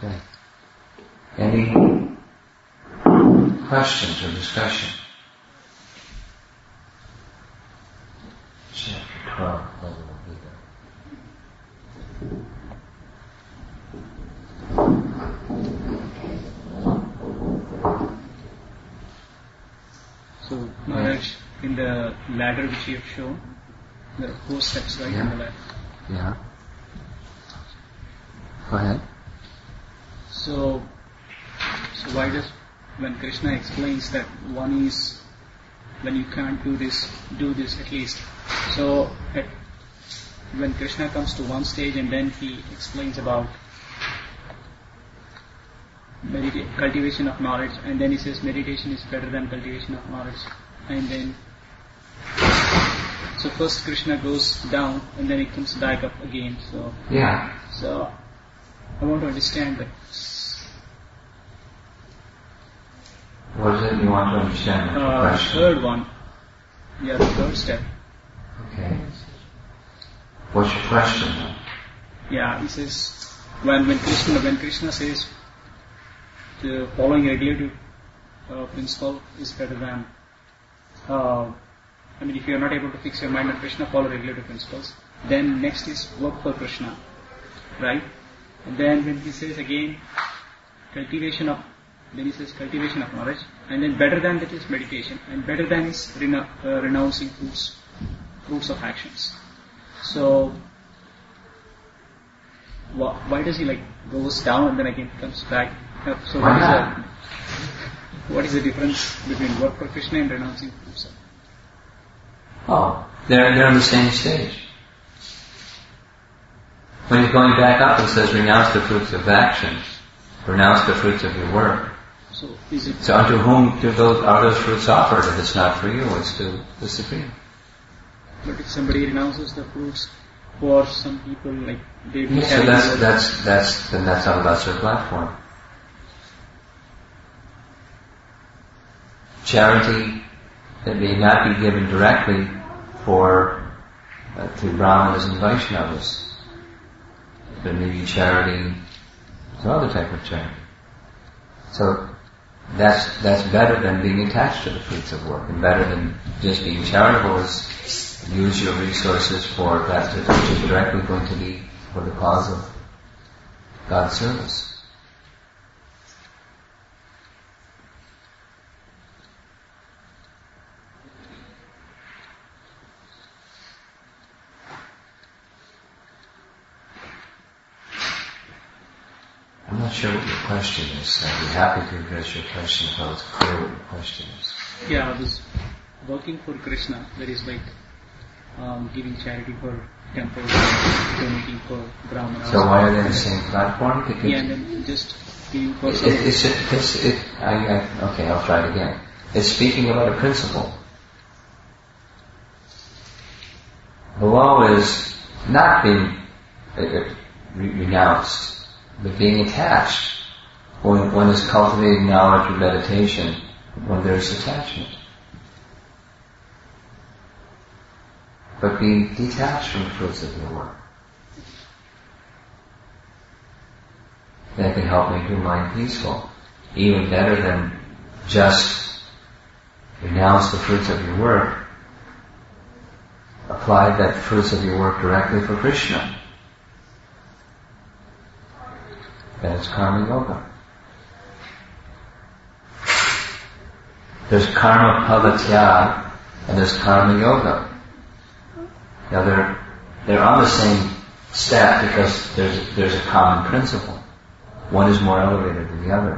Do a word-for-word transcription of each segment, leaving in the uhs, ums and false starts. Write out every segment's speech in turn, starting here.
Okay. Any questions or discussion? Chapter twelve, Bhagavad Gita. So, Maharaj, in the ladder which you have shown, there are four steps, right, yeah. in the ladder. Yeah. Go ahead. So, so why does, when Krishna explains that one is, when you can't do this, do this at least. So, at, when Krishna comes to one stage and then he explains about medita- cultivation of knowledge, and then he says meditation is better than cultivation of knowledge, and then so first Krishna goes down and then he comes back up again. So yeah. So I want to understand that. What is it you want to understand? Uh, the third one. Yeah, the third step. Okay. What's your question? Yeah, he says when when Krishna when Krishna says the following regulative uh, principle is better than. Uh, I mean, if you are not able to fix your mind on Krishna, follow regulative principles. Then next is work for Krishna, right? And then when he says again cultivation of, then he says cultivation of knowledge, and then better than that is meditation, and better than is rena- uh, renouncing fruits, fruits of actions. So wh- why does he like goes down and then again comes back up? So why what is, not? the, what is the difference between work for Krishna and renouncing fruits? Oh, they're they're on the same stage. When he's going back up, it says renounce the fruits of actions, renounce the fruits of your work. So is it? So unto whom do those are those fruits offered? If it's not for you, it's to the Supreme. But if somebody renounces the fruits for some people, like they do. Yeah, so that's that's that's then that's on a lesser platform. Charity that may not be given directly for uh, to Brahmanas and Vaishnavas. There may be charity, some other type of charity. So that's that's better than being attached to the fruits of work, and better than just being charitable is use your resources for that which is directly going to be for the cause of God's service. I'm not sure what your question is. I'd be happy to address your question if I was clear what your question is. Yeah, this working for Krishna, that is like um, giving charity for temples, donating for brahmanas. So why are they on the same platform? Because yeah, and then just giving for it, some. it, it's, it's, it, I, I, okay, I'll try it again. It's speaking about a principle. Below is not being uh, re- renounced, but being attached. When one is cultivating knowledge or meditation, when there's attachment. But being detached from the fruits of your work. That can help make your mind peaceful. Even better than just renounce the fruits of your work. Apply that fruits of your work directly for Krishna. That is karma yoga. There's karma pavatya and there's karma yoga. Now they're they're on the same step because there's there's a common principle. One is more elevated than the other.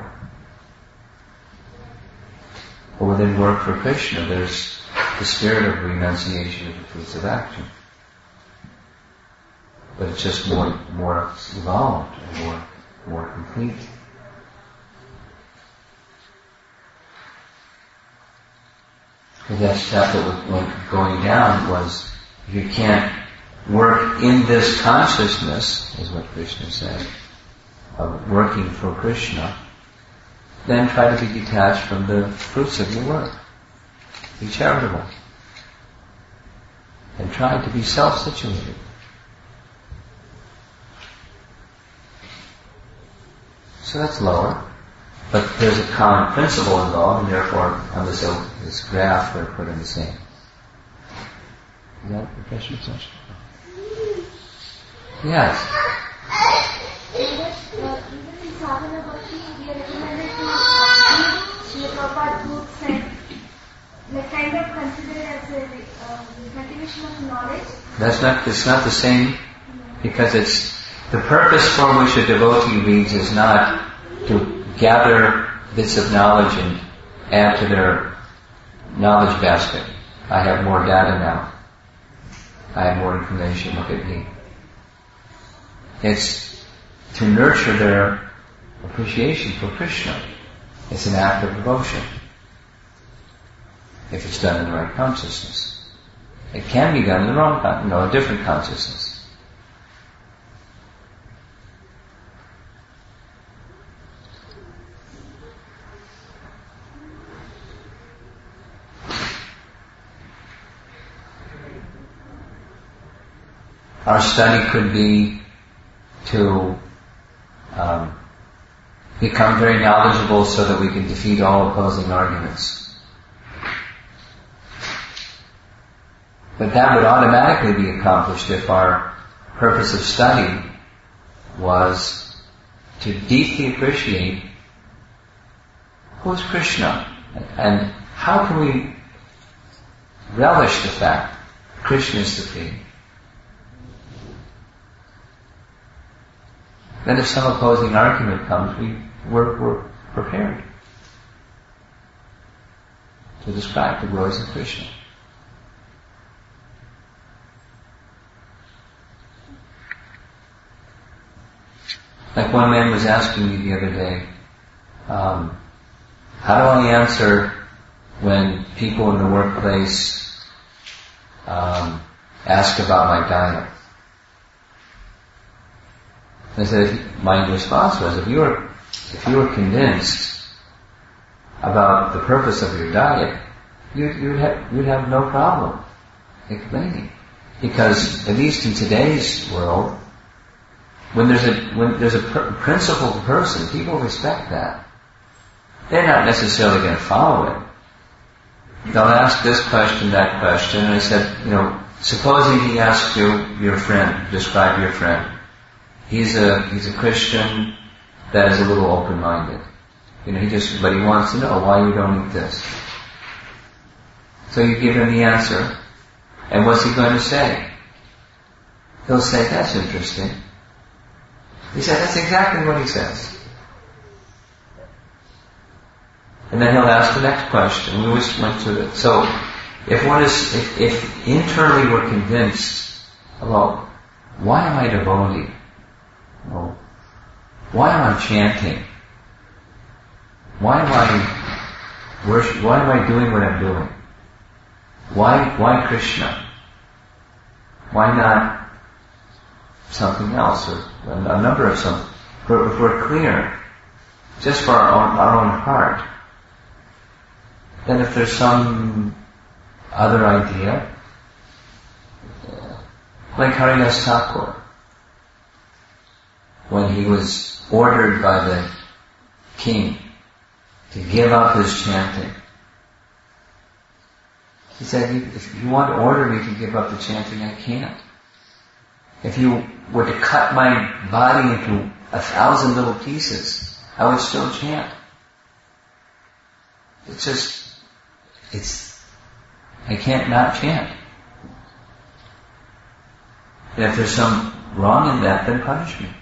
But within work for Krishna, there's the spirit of renunciation of the fruits of action. But it's just more more evolved and more more complete. And that step that was going down was, if you can't work in this consciousness, is what Krishna said, of working for Krishna, then try to be detached from the fruits of your work. Be charitable. And try to be self-situated. So that's lower. But there's a common principle involved, and therefore on this, this graph they're put in the same. Is that the question? Yes. Like kind of consider it as a uh, cultivation of knowledge. That's not. It's not the same, because it's the purpose for which a devotee reads is not to gather bits of knowledge and add to their knowledge basket. I have more data now. I have more information. Look at me. It's to nurture their appreciation for Krishna. It's an act of devotion, if it's done in the right consciousness. It can be done in the wrong consciousness, no, a different consciousness. Our study could be to um, become very knowledgeable so that we can defeat all opposing arguments. But that would automatically be accomplished if our purpose of study was to deeply appreciate who is Krishna and how can we relish the fact that Krishna is supreme. Then if some opposing argument comes, we, we're, we're prepared to describe the glories of Krishna. Like one man was asking me the other day, um, how do I answer when people in the workplace um, ask about my diet? And I said, my response was, if you were if you were convinced about the purpose of your diet, you, you'd have you'd have no problem explaining, because at least in today's world, when there's a when there's a pr- principled person, people respect that. They're not necessarily going to follow it. They'll ask this question, that question, and I said, you know, supposing he asked you, your friend, describe your friend. He's a he's a Christian that is a little open-minded. You know, he just but he wants to know why you don't eat this. So you give him the answer, and what's he going to say? He'll say, "That's interesting." He said, "That's exactly what he says." And then he'll ask the next question. We just went through it. So, if one is, if, if internally we're convinced about why am I devotee? Well, why am I chanting? Why am I worship? Why am I doing what I'm doing? Why, why Krishna? Why not something else, or a number of something? But if we're clear, just for our own, our own heart, then if there's some other idea, like Haridas Thakur, when he was ordered by the king to give up his chanting, he said, if you want to order me to give up the chanting, I can't. If you were to cut my body into a thousand little pieces, I would still chant. It's just, it's, I can't not chant. And if there's some wrong in that, then punish me.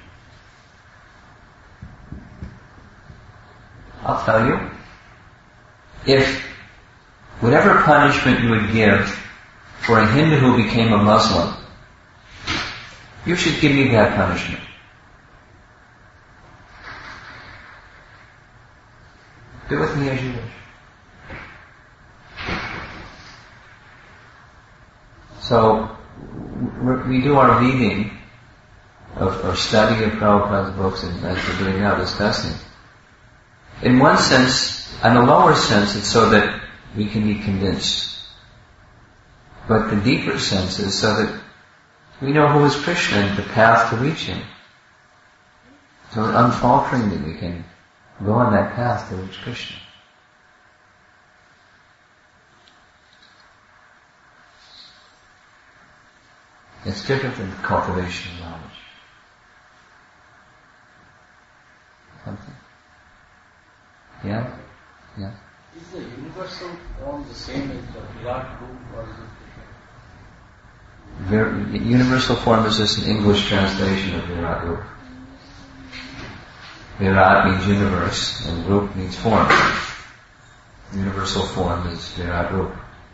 I'll tell you, if whatever punishment you would give for a Hindu who became a Muslim, you should give me that punishment. Do with me as you wish. So, we do our reading of, or study of Prabhupada's books, and as we're doing now, discussing. In one sense, on a lower sense, it's so that we can be convinced. But the deeper sense is so that we know who is Krishna and the path to reach Him. So unfalteringly we can go on that path to reach Krishna. It's different than cultivation of knowledge. Something? Yeah? Yeah? Is the universal form the same as the Virat Roop or is it different? Vir- universal form is just an English translation of Virat Roop. Virat means universe and Roop means form. Universal form is Virat Roop.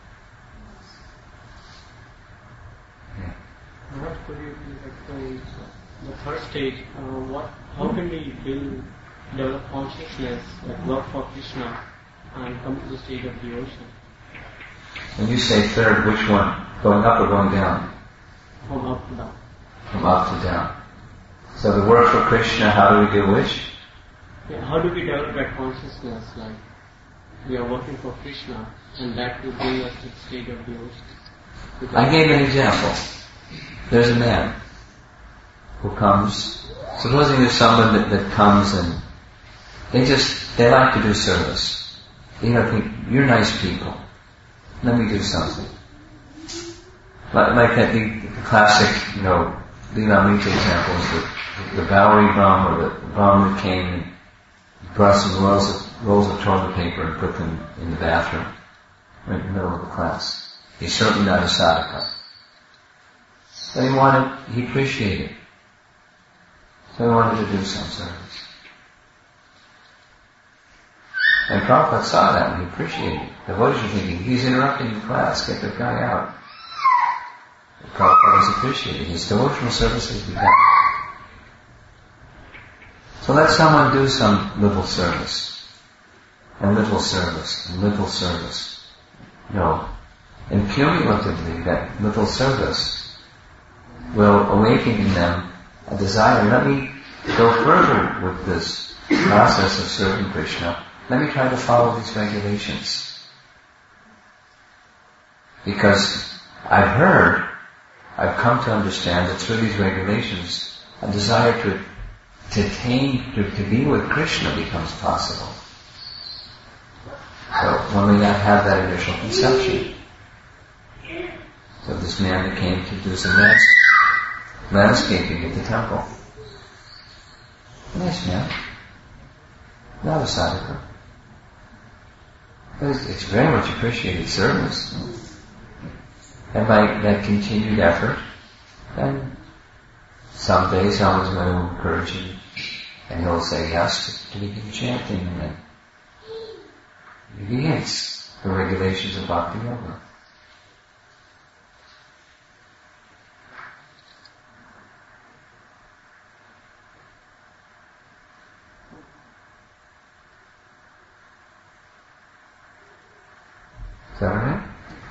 Yeah. What could you please explain the third stage? Uh, what? How can we build, develop consciousness, like work for Krishna, and come to the stage of devotion? When you say third, which one? Going up or going down? From up to down. From up to down. So the work for Krishna, how do we do which? Yeah, how do we develop that consciousness? Like we are working for Krishna, and that will bring us to the stage of devotion. Because I gave an example. There's a man who comes, supposing there's someone that, that comes and they just, they like to do service. You know, think, you're nice people. Let me do something. Like, like that, the, the classic, you know, Leelamrita examples, the, the Bowery Brahma or the Brahma that came and brought some rolls of, rolls of toilet paper and put them in the bathroom, right in the middle of the class. He's certainly not a sadhaka. But he wanted, he appreciated. So he wanted to do some service. And Prabhupada saw that and he appreciated it. The devotees were thinking, he's interrupting the class, get the guy out. And Prabhupada was appreciating his devotional service has begun. So let someone do some little service. And little service, and little service. No. And cumulatively, that little service will awaken in them a desire, let me go further with this process of serving Krishna. Let me try to follow these regulations. Because I've heard, I've come to understand that through these regulations, a desire to to attain, to, to be with Krishna becomes possible. So when we not have that initial conception. So this man that came to do some lands, landscaping at the temple. A nice man. Not a sadhaka. But it's, it's very much appreciated service. And by that continued effort, then someday someone's going to encourage him and he'll say yes to, to begin chanting and then he begins the regulations of Bhakti Yoga. Is that right?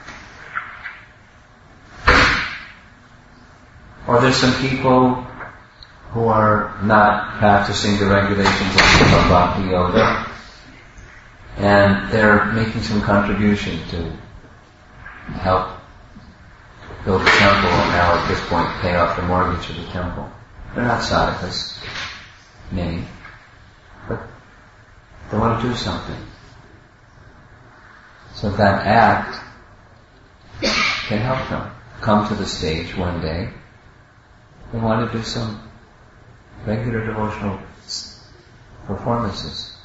Or there's some people who are not practicing the regulations of Bhakti Yoga and they're making some contribution to help build the temple and now at this point pay off the mortgage of the temple. They're not sadhakas, many, but they want to do something. So that act can help them come to the stage one day. They want to do some regular devotional performances.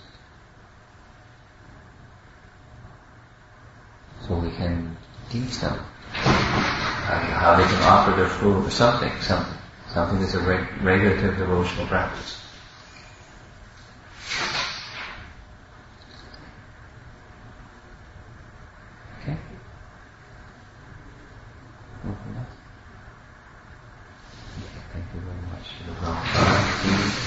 So we can teach them how they can offer their food or something, something, something that's a reg- regulative devotional practice. Okay? Anything else? Thank you very much.